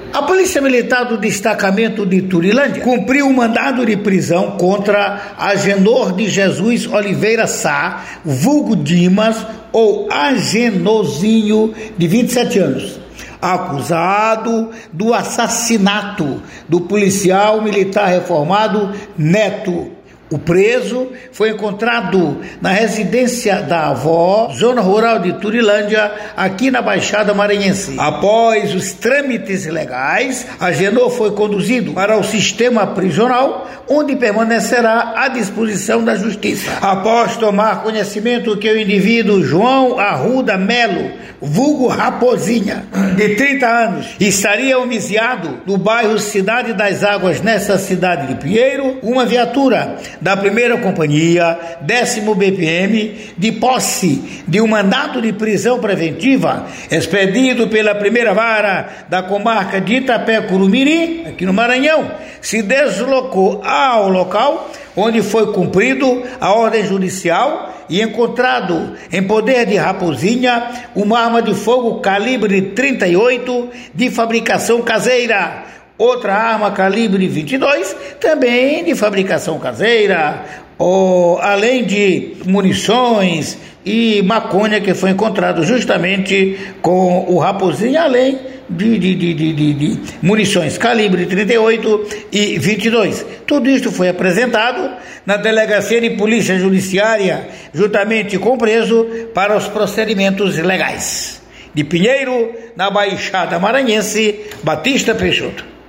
A Polícia Militar do Destacamento de Turilândia cumpriu um mandado de prisão contra Agenor de Jesus Oliveira Sá, vulgo Dimas, ou Agenozinho, de 27 anos, acusado do assassinato do policial militar reformado Neto. O preso foi encontrado na residência da avó, zona rural de Turilândia, aqui na Baixada Maranhense. Após os trâmites legais, Agenor foi conduzido para o sistema prisional, onde permanecerá à disposição da Justiça. Após tomar conhecimento que o indivíduo João Arruda Melo, vulgo Raposinha, de 30 anos, estaria homiciado no bairro Cidade das Águas, nessa cidade de Pinheiro, uma viatura da primeira companhia, 10º BPM, de posse de um mandado de prisão preventiva, expedido pela primeira vara da comarca de Itapé-Curumiri, aqui no Maranhão, se deslocou ao local onde foi cumprido a ordem judicial e encontrado em poder de Raposinha uma arma de fogo calibre 38 de fabricação caseira. Outra arma calibre 22, também de fabricação caseira, além de munições e maconha que foi encontrado justamente com o Raposinha, além de munições calibre 38 e 22. Tudo isto foi apresentado na Delegacia de Polícia Judiciária, juntamente com o preso, para os procedimentos legais. De Pinheiro, na Baixada Maranhense, Batista Peixoto.